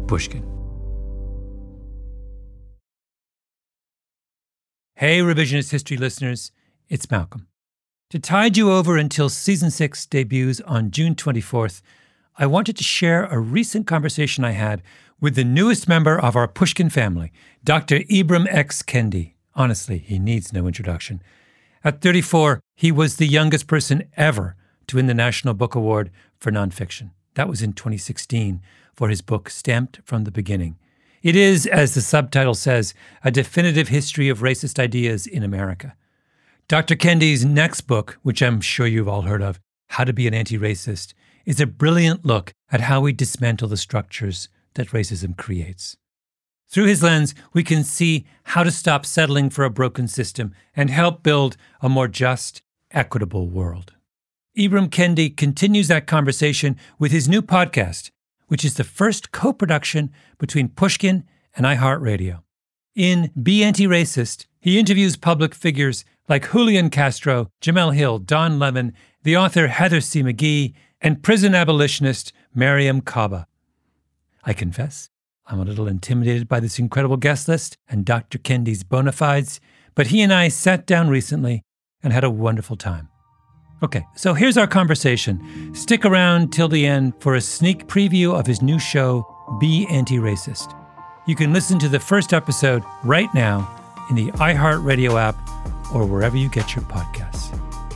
Pushkin. Hey, Revisionist History listeners, it's Malcolm. To tide you over until Season 6 debuts on June 24th, I wanted to share a recent conversation I had with the newest member of our Pushkin family, Dr. Ibram X. Kendi. Honestly, he needs no introduction. At 34, he was the youngest person ever to win the National Book Award for Nonfiction. That was in 2016 for his book, Stamped from the Beginning. It is, as the subtitle says, a definitive history of racist ideas in America. Dr. Kendi's next book, which I'm sure you've all heard of, How to Be an Anti-Racist, is a brilliant look at how we dismantle the structures that racism creates. Through his lens, we can see how to stop settling for a broken system and help build a more just, equitable world. Ibram Kendi continues that conversation with his new podcast, which is the first co-production between Pushkin and iHeartRadio. In Be Anti-Racist, he interviews public figures like Julian Castro, Jamel Hill, Don Lemon, the author Heather C. McGhee, and prison abolitionist Mariam Kaba. I confess, I'm a little intimidated by this incredible guest list and Dr. Kendi's bona fides, but he and I sat down recently and had a wonderful time. Okay, so here's our conversation. Stick around till the end for a sneak preview of his new show, Be Anti-Racist. You can listen to the first episode right now in the iHeartRadio app or wherever you get your podcasts.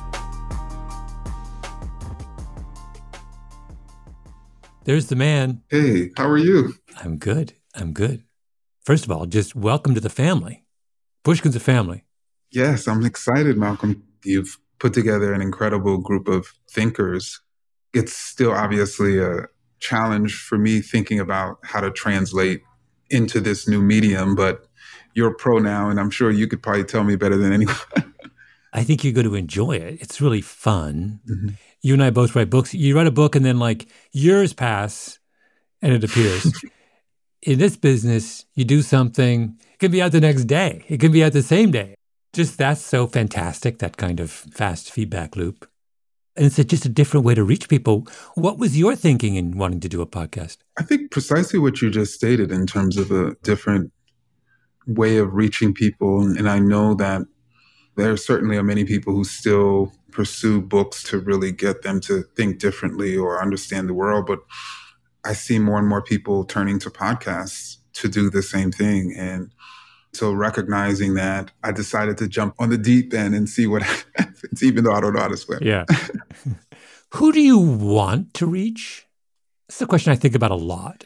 There's the man. Hey, how are you? I'm good. First of all, just welcome to the family. Pushkin's a family. Yes, I'm excited, Malcolm. You've put together an incredible group of thinkers. It's still obviously a challenge for me thinking about how to translate into this new medium, but you're a pro now, and I'm sure you could probably tell me better than anyone. I think you're going to enjoy it. It's really fun. Mm-hmm. You and I both write books. You write a book and then years pass and it appears. In this business, you do something, it can be out the next day. It can be out the same day. Just that's so fantastic, that kind of fast feedback loop. And it's just a different way to reach people. What was your thinking in wanting to do a podcast? I think precisely what you just stated in terms of a different way of reaching people. And I know that there certainly are many people who still pursue books to really get them to think differently or understand the world. But I see more and more people turning to podcasts to do the same thing. And so recognizing that, I decided to jump on the deep end and see what happens, even though I don't know how to swim. Yeah. Who do you want to reach? It's a question I think about a lot.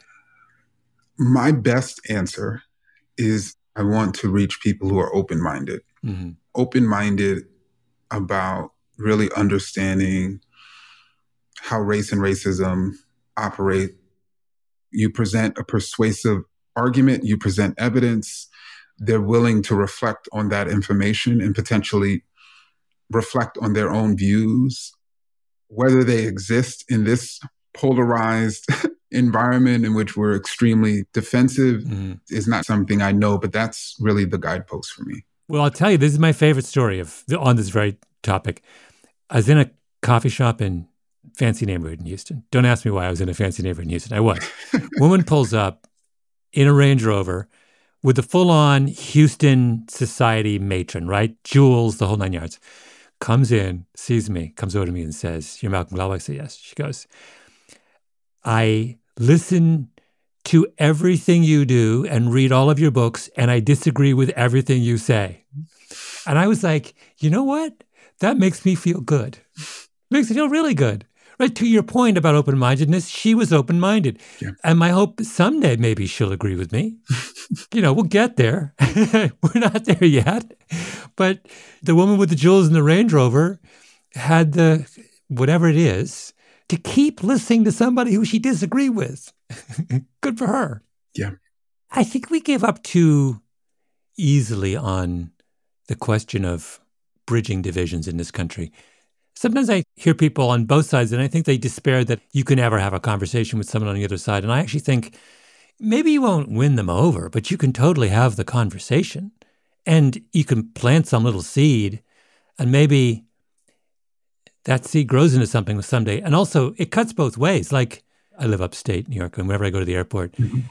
My best answer is I want to reach people who are open-minded. Mm-hmm. Open-minded about really understanding how race and racism operate. You present a persuasive argument, you present evidence. They're willing to reflect on that information and potentially reflect on their own views. Whether they exist in this polarized environment in which we're extremely defensive is not something I know, but that's really the guidepost for me. Well, I'll tell you, this is my favorite story on this very topic. I was in a coffee shop in fancy neighborhood in Houston. Don't ask me why I was in a fancy neighborhood in Houston. I was. Woman pulls up in a Range Rover with the full-on Houston society matron, right? Jewels, the whole 9 yards. Comes in, sees me, comes over to me and says, "You're Malcolm Gladwell?" I say, "Yes." She goes, "I listen to everything you do and read all of your books, and I disagree with everything you say." And I was like, you know what? That makes me feel good. Makes me feel really good. Right, to your point about open-mindedness, she was open-minded. Yeah. And my hope someday maybe she'll agree with me. We'll get there. We're not there yet. But the woman with the jewels in the Range Rover had the, whatever it is, to keep listening to somebody who she disagreed with. Good for her. Yeah. I think we give up too easily on the question of bridging divisions in this country. Sometimes I hear people on both sides, and I think they despair that you can ever have a conversation with someone on the other side. And I actually think maybe you won't win them over, but you can totally have the conversation. And you can plant some little seed, and maybe that seed grows into something someday. And also, it cuts both ways. Like, I live upstate New York, and whenever I go to the airport,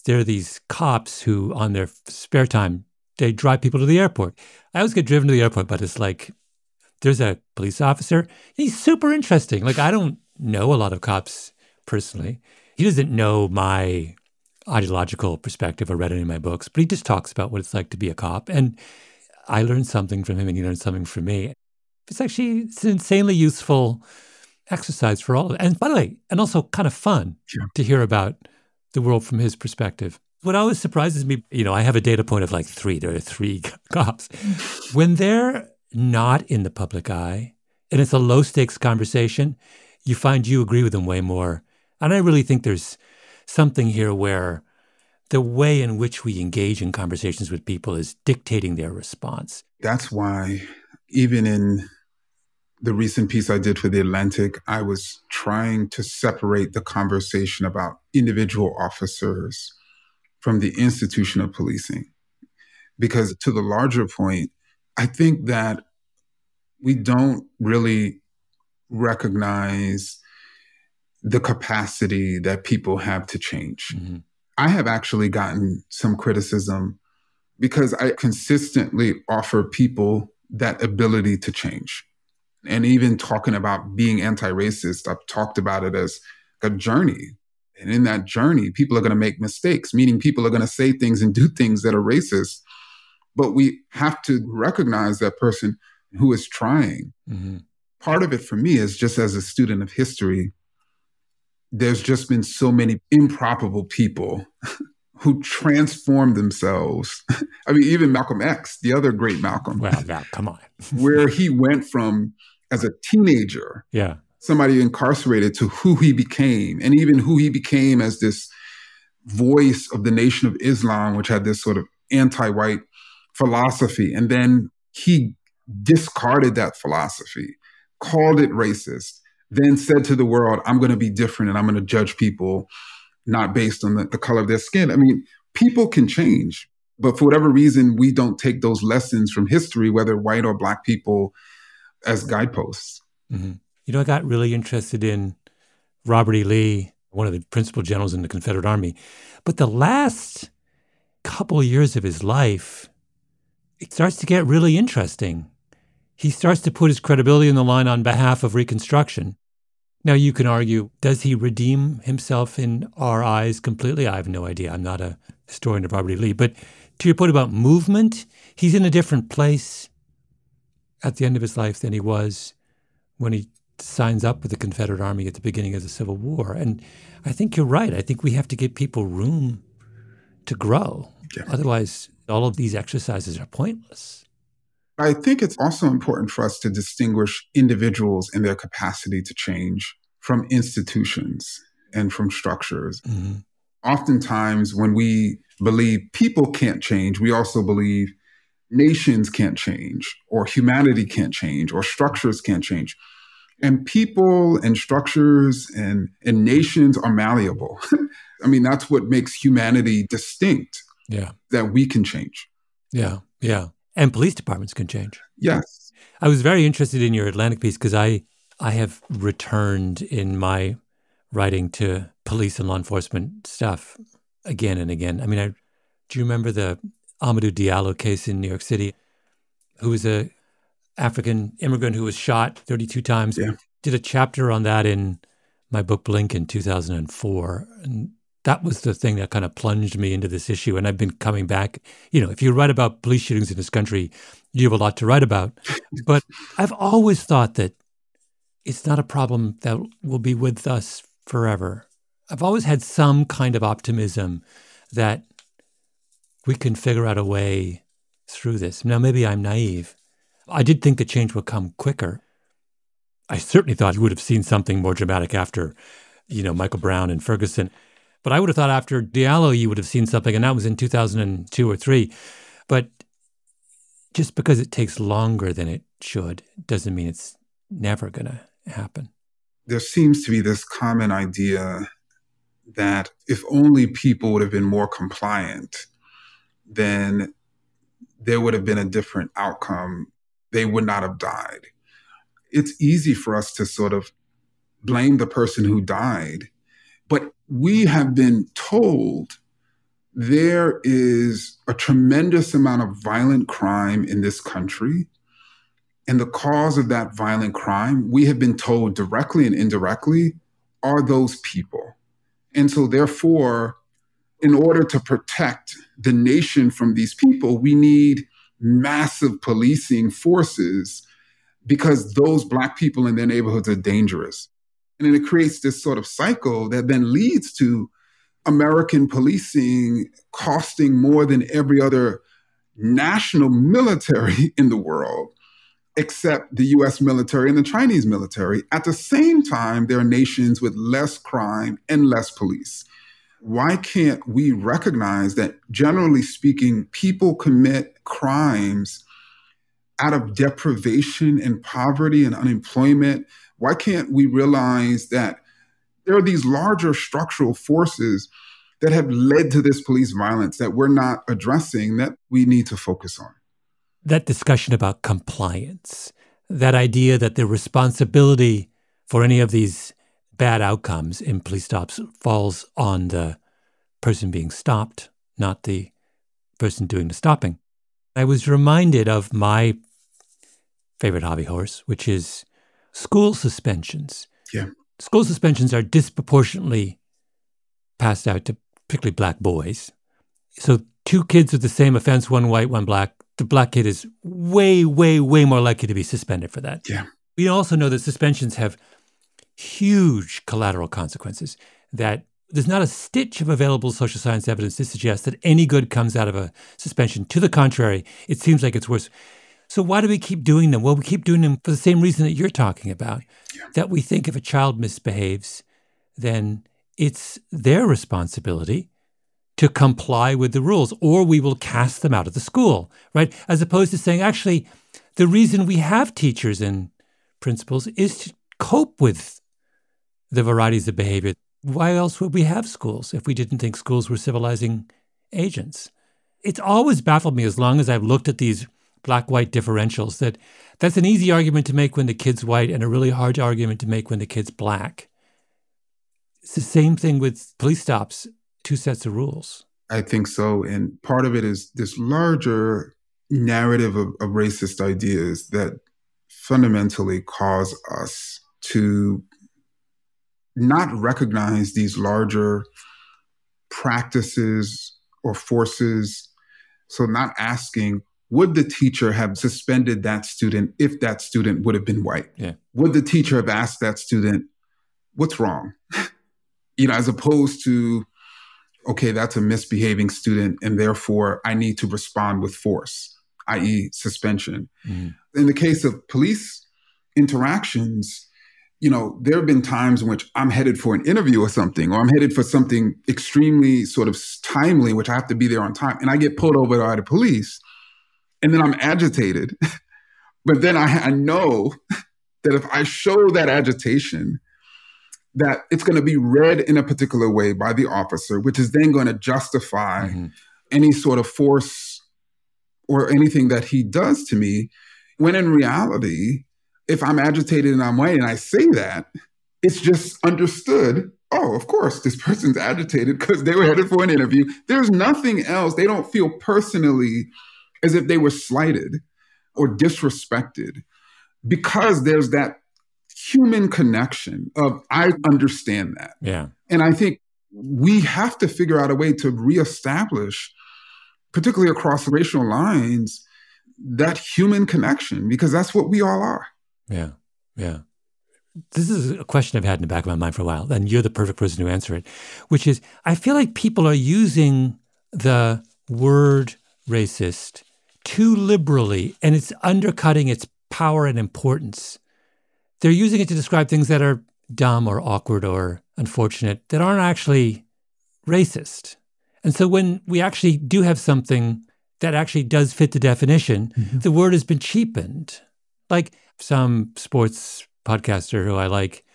there are these cops who, on their spare time, they drive people to the airport. I always get driven to the airport, but it's like, there's a police officer. He's super interesting. Like, I don't know a lot of cops personally. He doesn't know my ideological perspective or read any of my books, but he just talks about what it's like to be a cop. And I learned something from him and he learned something from me. It's an insanely useful exercise for all of it. And by the way, and also kind of fun to hear about the world from his perspective. What always surprises me, I have a data point of like 3. There are 3 cops. When they're not in the public eye and it's a low stakes conversation, you find you agree with them way more. And I really think there's something here where the way in which we engage in conversations with people is dictating their response. That's why even in the recent piece I did for The Atlantic, I was trying to separate the conversation about individual officers from the institution of policing. Because to the larger point, I think that we don't really recognize the capacity that people have to change. Mm-hmm. I have actually gotten some criticism because I consistently offer people that ability to change. And even talking about being anti-racist, I've talked about it as a journey. And in that journey, people are going to make mistakes, meaning people are going to say things and do things that are racist. But we have to recognize that person who is trying. Mm-hmm. Part of it for me is just as a student of history, there's just been so many improbable people who transformed themselves. I mean, even Malcolm X, the other great Malcolm. Well, now, come on. Where he went from, as a teenager, somebody incarcerated, to who he became, and even who he became as this voice of the Nation of Islam, which had this sort of anti-white philosophy. And then he discarded that philosophy, called it racist, then said to the world, I'm going to be different and I'm going to judge people not based on the color of their skin. I mean, people can change, but for whatever reason, we don't take those lessons from history, whether white or Black people, as guideposts. Mm-hmm. I got really interested in Robert E. Lee, one of the principal generals in the Confederate Army. But the last couple of years of his life, it starts to get really interesting. He starts to put his credibility on the line on behalf of Reconstruction. Now, you can argue, does he redeem himself in our eyes completely? I have no idea. I'm not a historian of Robert E. Lee. But to your point about movement, he's in a different place at the end of his life than he was when he signs up with the Confederate Army at the beginning of the Civil War. And I think you're right. I think we have to give people room to grow. Yeah. Otherwise, all of these exercises are pointless. I think it's also important for us to distinguish individuals and their capacity to change from institutions and from structures. Mm-hmm. Oftentimes, when we believe people can't change, we also believe nations can't change, or humanity can't change, or structures can't change. And people and structures and nations are malleable. I mean, that's what makes humanity distinct, that we can change. Yeah. And police departments can change. Yes. I was very interested in your Atlantic piece because I have returned in my writing to police and law enforcement stuff again and again. I mean, do you remember the Amadou Diallo case in New York City, who was a African immigrant who was shot 32 times? Yeah. Did a chapter on that in my book Blink in 2004. And that was the thing that kind of plunged me into this issue. And I've been coming back. If you write about police shootings in this country, you have a lot to write about. But I've always thought that it's not a problem that will be with us forever. I've always had some kind of optimism that we can figure out a way through this. Now, maybe I'm naive. I did think the change would come quicker. I certainly thought you would have seen something more dramatic after, Michael Brown and Ferguson. But I would have thought after Diallo, you would have seen something, and that was in 2002 or 3. But just because it takes longer than it should doesn't mean it's never going to happen. There seems to be this common idea that if only people would have been more compliant, then there would have been a different outcome. They would not have died. It's easy for us to sort of blame the person who died, but we have been told there is a tremendous amount of violent crime in this country. And the cause of that violent crime, we have been told directly and indirectly, are those people. And so therefore, in order to protect the nation from these people, we need massive policing forces because those Black people in their neighborhoods are dangerous. And then it creates this sort of cycle that then leads to American policing costing more than every other national military in the world, except the US military and the Chinese military. At the same time, there are nations with less crime and less police. Why can't we recognize that, generally speaking, people commit crimes out of deprivation and poverty and unemployment? Why can't we realize that there are these larger structural forces that have led to this police violence that we're not addressing that we need to focus on? That discussion about compliance, that idea that the responsibility for any of these bad outcomes in police stops falls on the person being stopped, not the person doing the stopping. I was reminded of my favorite hobby horse, which is school suspensions. Yeah. School suspensions are disproportionately passed out to particularly Black boys. So two kids with the same offense, one white, one Black, the Black kid is way, way, way more likely to be suspended for that. Yeah. We also know that suspensions have huge collateral consequences, that there's not a stitch of available social science evidence to suggest that any good comes out of a suspension. To the contrary, it seems like it's worse. So why do we keep doing them? Well, we keep doing them for the same reason that you're talking about, that we think if a child misbehaves, then it's their responsibility to comply with the rules, or we will cast them out of the school, right? As opposed to saying, actually, the reason we have teachers and principals is to cope with the varieties of behavior. Why else would we have schools if we didn't think schools were civilizing agents? It's always baffled me, as long as I've looked at these Black-white differentials, that's an easy argument to make when the kid's white and a really hard argument to make when the kid's Black. It's the same thing with police stops, two sets of rules. I think so. And part of it is this larger narrative of racist ideas that fundamentally cause us to not recognize these larger practices or forces. So not asking, would the teacher have suspended that student if that student would have been white? Yeah. Would the teacher have asked that student, what's wrong? As opposed to, okay, that's a misbehaving student, and therefore I need to respond with force, i.e. suspension. Mm-hmm. In the case of police interactions, there have been times in which I'm headed for an interview or something, or I'm headed for something extremely sort of timely, which I have to be there on time, and I get pulled over by the police, and then I'm agitated. But then I know that if I show that agitation, that it's going to be read in a particular way by the officer, which is then going to justify any sort of force or anything that he does to me, when in reality, if I'm agitated and I'm white and I say that, it's just understood, oh, of course, this person's agitated because they were headed for an interview. There's nothing else. They don't feel personally as if they were slighted or disrespected, because there's that human connection of, I understand that. Yeah. And I think we have to figure out a way to reestablish, particularly across racial lines, that human connection, because that's what we all are. Yeah. Yeah. This is a question I've had in the back of my mind for a while, and you're the perfect person to answer it, which is, I feel like people are using the word racist too liberally, and it's undercutting its power and importance. They're using it to describe things that are dumb or awkward or unfortunate that aren't actually racist. And so when we actually do have something that actually does fit the definition, the word has been cheapened. Like some sports podcaster who I like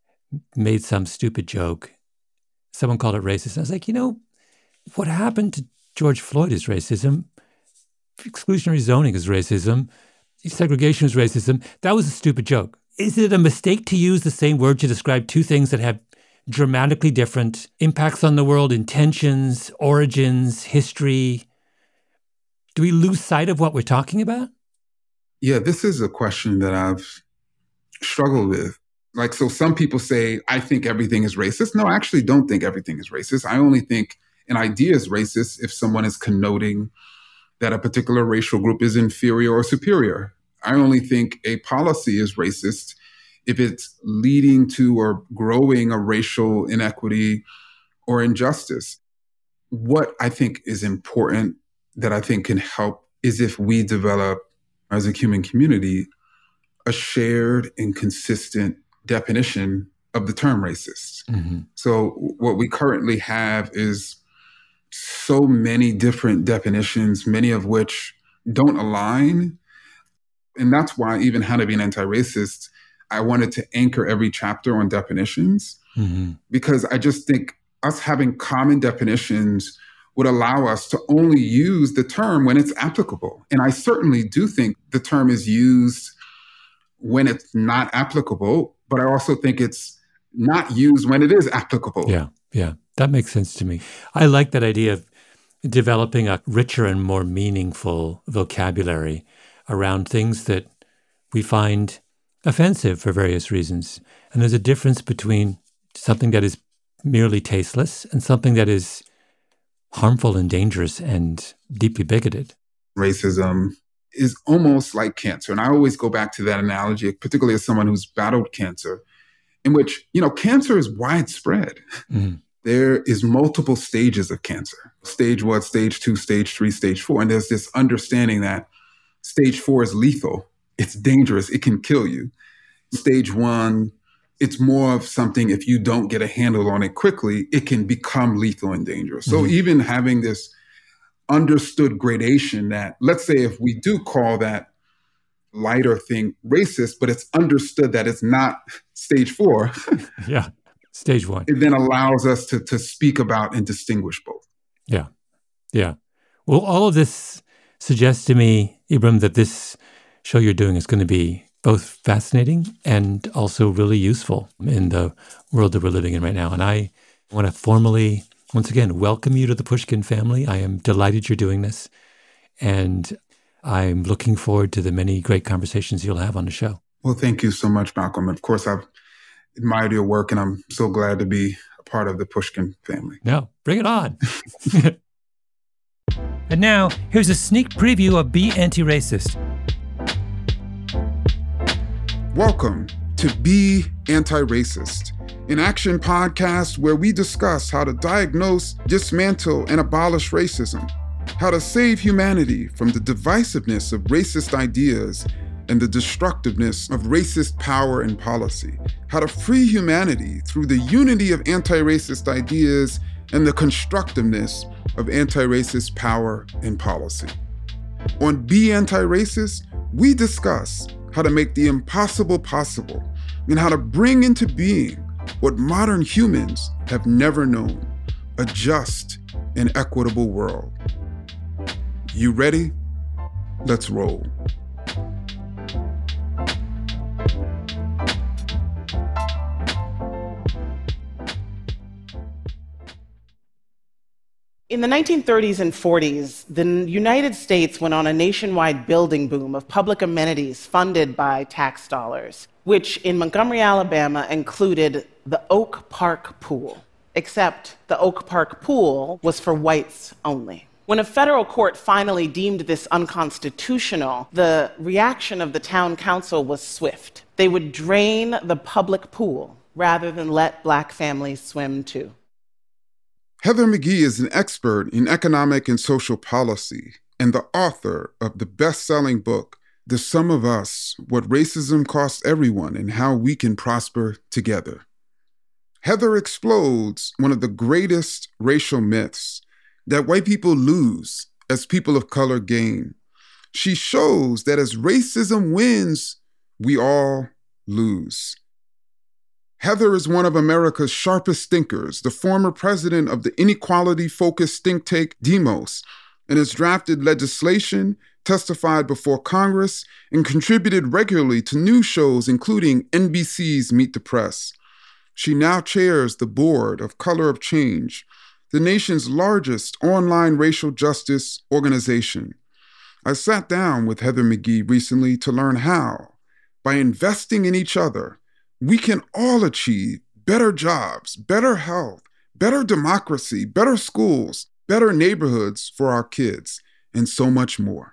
made some stupid joke. Someone called it racist. I was like, what happened to George Floyd is racism. Exclusionary zoning is racism. Segregation is racism. That was a stupid joke. Is it a mistake to use the same word to describe two things that have dramatically different, impacts on the world, intentions, origins, history. Do we lose sight of what we're talking about? Yeah, this is a question that I've struggled with. Like, so some people say, I think everything is racist. No, I actually don't think everything is racist. I only think an idea is racist if someone is connoting that a particular racial group is inferior or superior. I only think a policy is racist if it's leading to or growing a racial inequity or injustice. What I think is important that I think can help is if we develop, as a human community, a shared and consistent definition of the term racist. Mm-hmm. So what we currently have is so many different definitions, many of which don't align. And that's why even How to Be an Anti-Racist, I wanted to anchor every chapter on definitions, because I just think us having common definitions would allow us to only use the term when it's applicable. And I certainly do think the term is used when it's not applicable, but I also think it's not used when it is applicable. Yeah. That makes sense to me. I like that idea of developing a richer and more meaningful vocabulary around things that we find offensive for various reasons. And there's a difference between something that is merely tasteless and something that is harmful and dangerous and deeply bigoted. Racism is almost like cancer. And I always go back to that analogy, particularly as someone who's battled cancer, in which, cancer is widespread. Mm-hmm. There is multiple stages of cancer. Stage 1, stage 2, stage 3, stage 4. And there's this understanding that stage 4 is lethal. It's dangerous. It can kill you. Stage 1, it's more of something, if you don't get a handle on it quickly, it can become lethal and dangerous. So even having this understood gradation that, let's say if we do call that lighter thing racist, but it's understood that it's not stage 4. Yeah, stage 1. It then allows us to speak about and distinguish both. Yeah. Well, all of this suggests to me, Ibram, that this show you're doing is going to be both fascinating and also really useful in the world that we're living in right now. And I want to formally, once again, welcome you to the Pushkin family. I am delighted you're doing this. And I'm looking forward to the many great conversations you'll have on the show. Well, thank you so much, Malcolm. Of course, I've admired your work, and I'm so glad to be a part of the Pushkin family. No, bring it on. And now, here's a sneak preview of Be Anti-Racist. Welcome to Be Anti-Racist, an action podcast where we discuss how to diagnose, dismantle, and abolish racism, how to save humanity from the divisiveness of racist ideas and the destructiveness of racist power and policy, how to free humanity through the unity of anti-racist ideas and the constructiveness of anti-racist power and policy. On Be Anti-Racist, we discuss how to make the impossible possible and how to bring into being what modern humans have never known, a just and equitable world. You ready? Let's roll. In the 1930s and 40s, the United States went on a nationwide building boom of public amenities funded by tax dollars, which in Montgomery, Alabama, included the Oak Park Pool. Except the Oak Park Pool was for whites only. When a federal court finally deemed this unconstitutional, the reaction of the town council was swift. They would drain the public pool rather than let Black families swim too. Heather McGhee is an expert in economic and social policy and the author of the best-selling book, The Sum of Us: What Racism Costs Everyone and How We Can Prosper Together. Heather explodes one of the greatest racial myths, that white people lose as people of color gain. She shows that as racism wins, we all lose. Heather is one of America's sharpest thinkers, the former president of the inequality-focused think tank Demos, and has drafted legislation, testified before Congress, and contributed regularly to news shows including NBC's Meet the Press. She now chairs the board of Color of Change, the nation's largest online racial justice organization. I sat down with Heather McGhee recently to learn how, by investing in each other, we can all achieve better jobs, better health, better democracy, better schools, better neighborhoods for our kids, and so much more.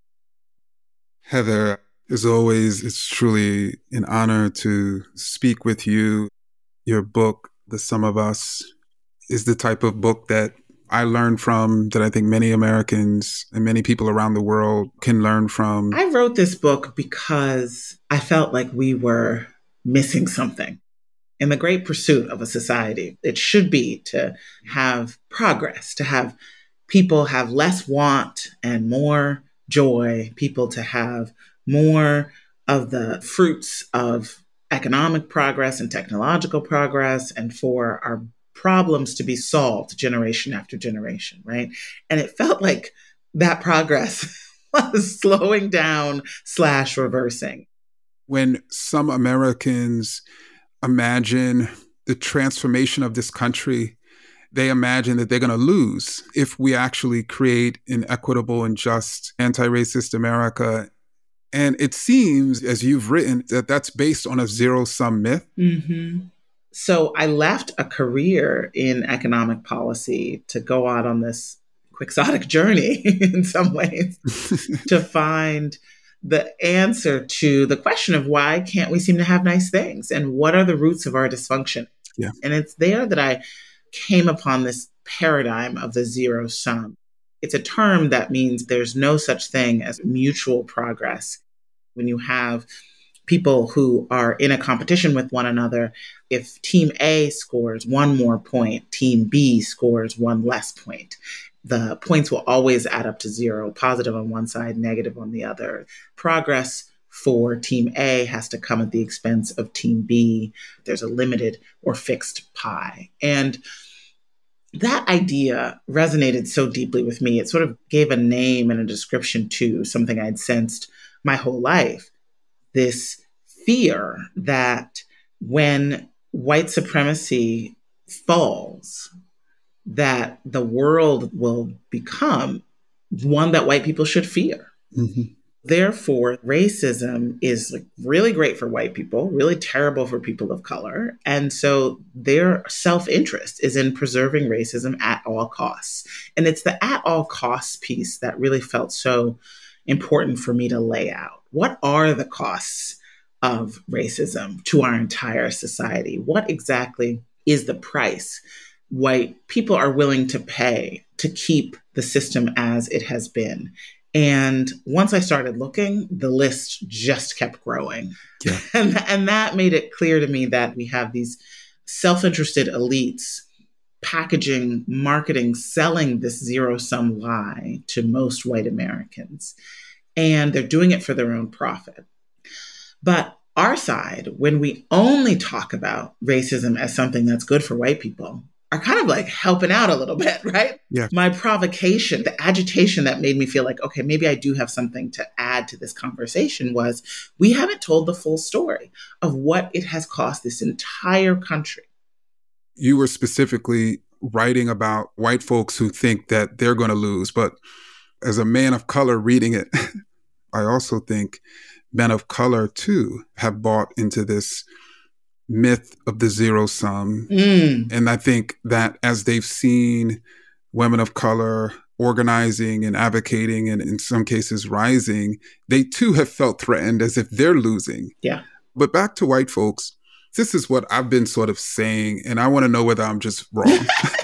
Heather, as always, it's truly an honor to speak with you. Your book, The Sum of Us, is the type of book that I learned from, that I think many Americans and many people around the world can learn from. I wrote this book because I felt like we were missing something. In the great pursuit of a society, it should be to have progress, to have people have less want and more joy, people to have more of the fruits of economic progress and technological progress, and for our problems to be solved generation after generation, right? And it felt like that progress was slowing down / reversing. When some Americans imagine the transformation of this country, they imagine that they're going to lose if we actually create an equitable and just anti-racist America. And it seems, as you've written, that that's based on a zero-sum myth. Mm-hmm. So I left a career in economic policy to go out on this quixotic journey in some ways to find the answer to the question of why can't we seem to have nice things and what are the roots of our dysfunction? Yeah. And it's there that I came upon this paradigm of the zero sum. It's a term that means there's no such thing as mutual progress. When you have people who are in a competition with one another, if team A scores one more point, team B scores one less point. The points will always add up to zero, positive on one side, negative on the other. Progress for team A has to come at the expense of team B. There's a limited or fixed pie. And that idea resonated so deeply with me. It sort of gave a name and a description to something I'd sensed my whole life. This fear that when white supremacy falls, that the world will become one that white people should fear. Mm-hmm. Therefore, racism is really great for white people, really terrible for people of color. And so their self-interest is in preserving racism at all costs. And it's the at all costs piece that really felt so important for me to lay out. What are the costs of racism to our entire society? What exactly is the price white people are willing to pay to keep the system as it has been? And once I started looking, the list just kept growing. Yeah. And that made it clear to me that we have these self-interested elites packaging, marketing, selling this zero-sum lie to most white Americans. And they're doing it for their own profit. But our side, when we only talk about racism as something that's good for white people, are kind of like helping out a little bit, right? Yeah. My provocation, the agitation that made me feel like, okay, maybe I do have something to add to this conversation was we haven't told the full story of what it has cost this entire country. You were specifically writing about white folks who think that they're going to lose. But as a man of color reading it, I also think men of color, too, have bought into this myth of the zero sum. And I think that as they've seen women of color organizing and advocating and in some cases rising, they too have felt threatened as if they're losing. Yeah. But back to white folks, this is what I've been sort of saying, and I want to know whether I'm just wrong,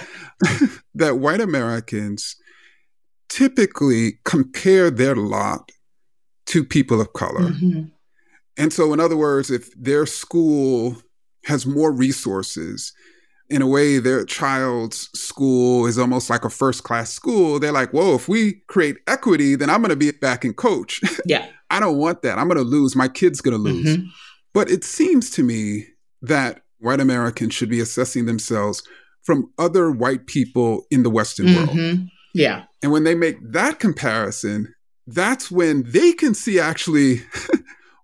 that white Americans typically compare their lot to people of color. Mm-hmm. And so, in other words, if their school has more resources, in a way, their child's school is almost like a first-class school. They're like, whoa, if we create equity, then I'm going to be back in coach. Yeah. I don't want that. I'm going to lose. My kid's going to lose. Mm-hmm. But it seems to me that white Americans should be assessing themselves from other white people in the Western world. Yeah. And when they make that comparison, that's when they can see actually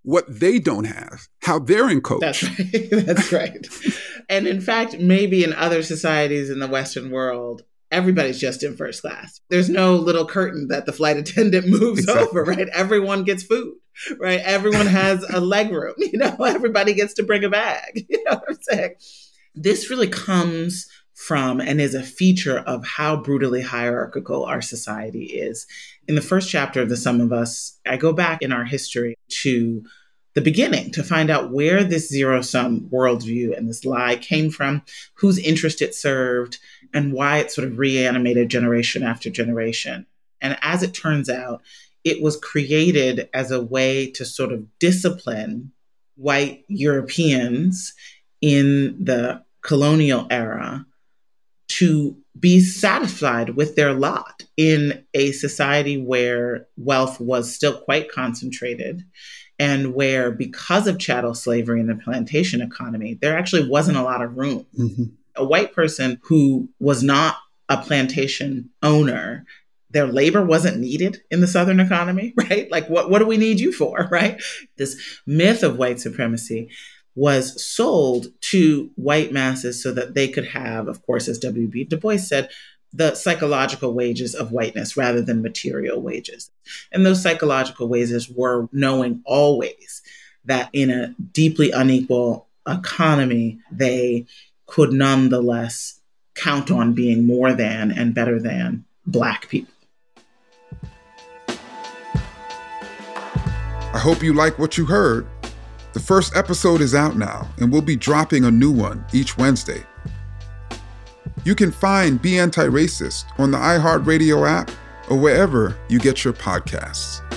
what they don't have, how they're encoded. That's right. That's right. And in fact, maybe in other societies in the Western world, everybody's just in first class. There's no little curtain that the flight attendant moves over, right? Everyone gets food, right? Everyone has a leg room, everybody gets to bring a bag. You know what I'm saying? This really comes from and is a feature of how brutally hierarchical our society is. In the first chapter of The Sum of Us, I go back in our history to the beginning to find out where this zero-sum worldview and this lie came from, whose interest it served, and why it sort of reanimated generation after generation. And as it turns out, it was created as a way to sort of discipline white Europeans in the colonial era to be satisfied with their lot in a society where wealth was still quite concentrated and where, because of chattel slavery and the plantation economy, there actually wasn't a lot of room. Mm-hmm. A white person who was not a plantation owner, their labor wasn't needed in the Southern economy, right? Like, what do we need you for, right? This myth of white supremacy was sold to white masses so that they could have, of course, as W.B. Du Bois said, the psychological wages of whiteness rather than material wages. And those psychological wages were knowing always that in a deeply unequal economy, they could nonetheless count on being more than and better than Black people. I hope you like what you heard. The first episode is out now, and we'll be dropping a new one each Wednesday. You can find Be Anti-Racist on the iHeartRadio app or wherever you get your podcasts.